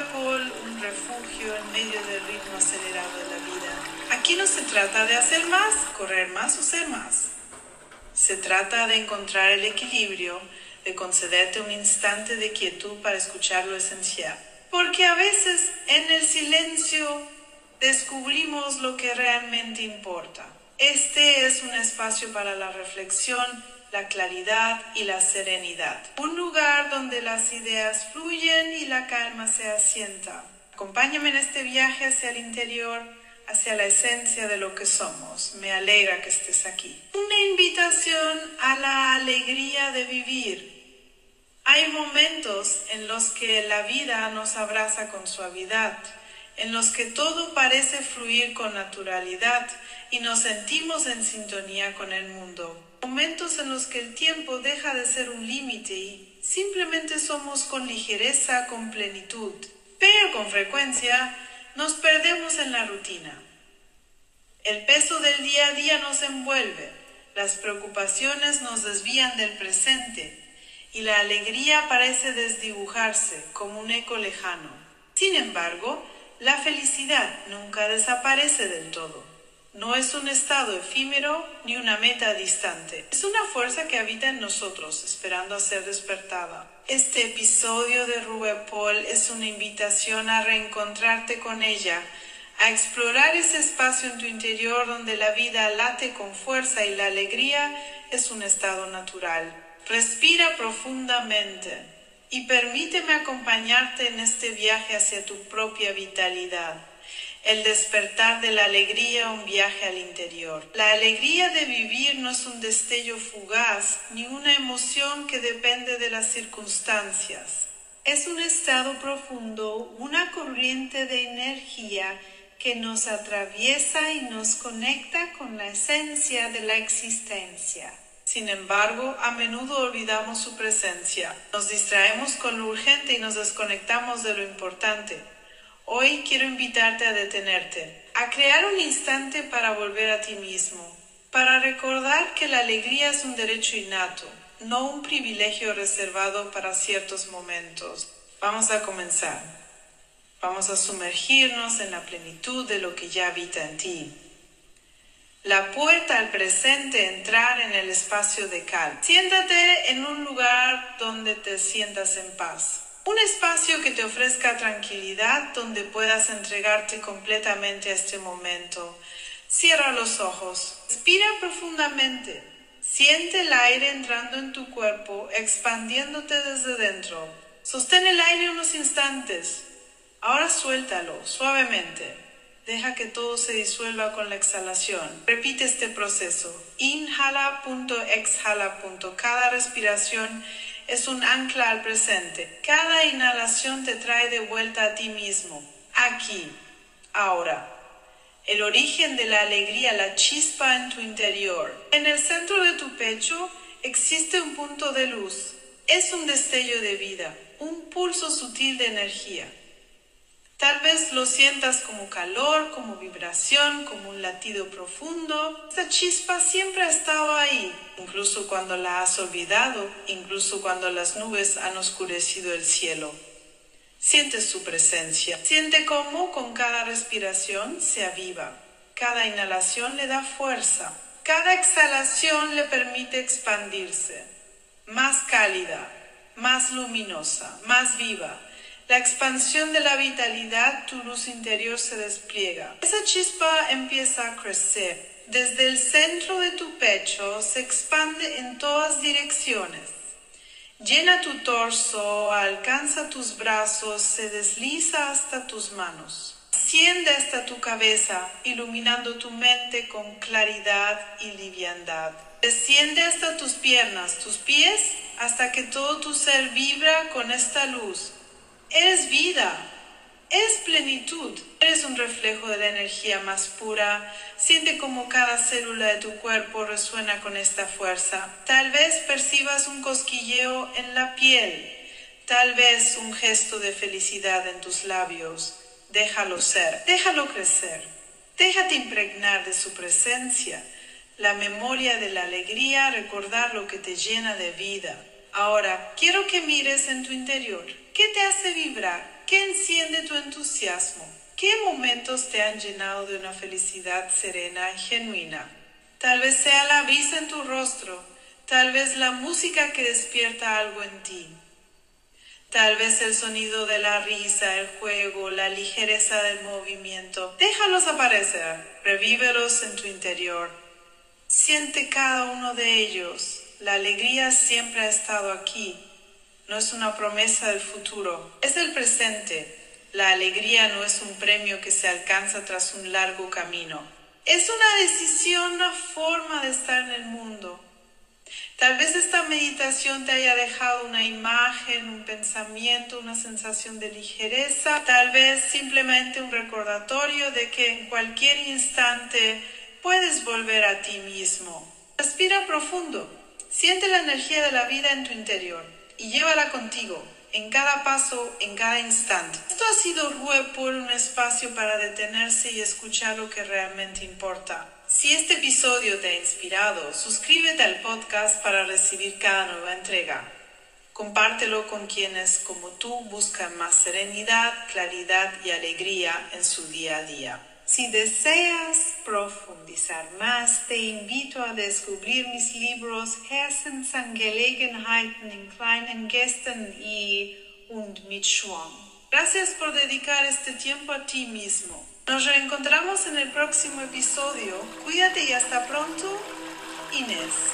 Paul, un refugio en medio del ritmo acelerado de la vida. Aquí no se trata de hacer más, correr más o ser más. Se trata de encontrar el equilibrio, de concederte un instante de quietud para escuchar lo esencial. Porque a veces en el silencio descubrimos lo que realmente importa. Este es un espacio para la reflexión, la claridad y la serenidad. Un lugar donde las ideas fluyen y la calma se asienta. Acompáñame en este viaje hacia el interior, hacia la esencia de lo que somos. Me alegra que estés aquí. Una invitación a la alegría de vivir. Hay momentos en los que la vida nos abraza con suavidad, en los que todo parece fluir con naturalidad y nos sentimos en sintonía con el mundo. Momentos en los que el tiempo deja de ser un límite y simplemente somos con ligereza, con plenitud. Pero con frecuencia nos perdemos en la rutina. El peso del día a día nos envuelve, las preocupaciones nos desvían del presente y la alegría parece desdibujarse como un eco lejano. Sin embargo, la felicidad nunca desaparece del todo. No es un estado efímero ni una meta distante. Es una fuerza que habita en nosotros, esperando a ser despertada. Este episodio de RuPaul es una invitación a reencontrarte con ella, a explorar ese espacio en tu interior donde la vida late con fuerza y la alegría es un estado natural. Respira profundamente y permíteme acompañarte en este viaje hacia tu propia vitalidad. El despertar de la alegría, un viaje al interior. La alegría de vivir no es un destello fugaz ni una emoción que depende de las circunstancias. Es un estado profundo, una corriente de energía que nos atraviesa y nos conecta con la esencia de la existencia. Sin embargo, a menudo olvidamos su presencia. Nos distraemos con lo urgente y nos desconectamos de lo importante. Hoy quiero invitarte a detenerte, a crear un instante para volver a ti mismo, para recordar que la alegría es un derecho innato, no un privilegio reservado para ciertos momentos. Vamos a comenzar. Vamos a sumergirnos en la plenitud de lo que ya habita en ti. La puerta al presente, entrar en el espacio de calma. Siéntate en un lugar donde te sientas en paz. Un espacio que te ofrezca tranquilidad, donde puedas entregarte completamente a este momento. Cierra los ojos, respira profundamente, siente el aire entrando en tu cuerpo, expandiéndote desde dentro. Sostén el aire unos instantes, ahora suéltalo suavemente. Deja que todo se disuelva con la exhalación. Repite este proceso. Inhala, punto, exhala, punto. Cada respiración es un ancla al presente. Cada inhalación te trae de vuelta a ti mismo. Aquí, ahora. El origen de la alegría, la chispa en tu interior. En el centro de tu pecho existe un punto de luz. Es un destello de vida, un pulso sutil de energía. Tal vez lo sientas como calor, como vibración, como un latido profundo. Esta chispa siempre ha estado ahí, incluso cuando la has olvidado, incluso cuando las nubes han oscurecido el cielo. Siente su presencia. Siente cómo con cada respiración se aviva. Cada inhalación le da fuerza. Cada exhalación le permite expandirse. Más cálida, más luminosa, más viva. La expansión de la vitalidad, tu luz interior se despliega. Esa chispa empieza a crecer. Desde el centro de tu pecho se expande en todas direcciones. Llena tu torso, alcanza tus brazos, se desliza hasta tus manos. Asciende hasta tu cabeza, iluminando tu mente con claridad y liviandad. Desciende hasta tus piernas, tus pies, hasta que todo tu ser vibra con esta luz. Eres vida, es plenitud, eres un reflejo de la energía más pura. Siente como cada célula de tu cuerpo resuena con esta fuerza. Tal vez percibas un cosquilleo en la piel, tal vez un gesto de felicidad en tus labios. Déjalo ser, déjalo crecer, déjate impregnar de su presencia, la memoria de la alegría, recordar lo que te llena de vida. Ahora, quiero que mires en tu interior. ¿Qué te hace vibrar? ¿Qué enciende tu entusiasmo? ¿Qué momentos te han llenado de una felicidad serena y genuina? Tal vez sea la brisa en tu rostro, tal vez la música que despierta algo en ti. Tal vez el sonido de la risa, el juego, la ligereza del movimiento. Déjalos aparecer, revívelos en tu interior. Siente cada uno de ellos. La alegría siempre ha estado aquí. No es una promesa del futuro, es del presente. La alegría no es un premio que se alcanza tras un largo camino. Es una decisión, una forma de estar en el mundo. Tal vez esta meditación te haya dejado una imagen, un pensamiento, una sensación de ligereza. Tal vez simplemente un recordatorio de que en cualquier instante puedes volver a ti mismo. Respira profundo. Siente la energía de la vida en tu interior y llévala contigo en cada paso, en cada instante. Esto ha sido Rue por un espacio para detenerse y escuchar lo que realmente importa. Si este episodio te ha inspirado, suscríbete al podcast para recibir cada nueva entrega. Compártelo con quienes, como tú, buscan más serenidad, claridad y alegría en su día a día. Si deseas profundizar más, te invito a descubrir mis libros Herzensangelegenheiten in kleinen Gesten und mit Schwung. Gracias por dedicar este tiempo a ti mismo. Nos reencontramos en el próximo episodio. Cuídate y hasta pronto, Inés.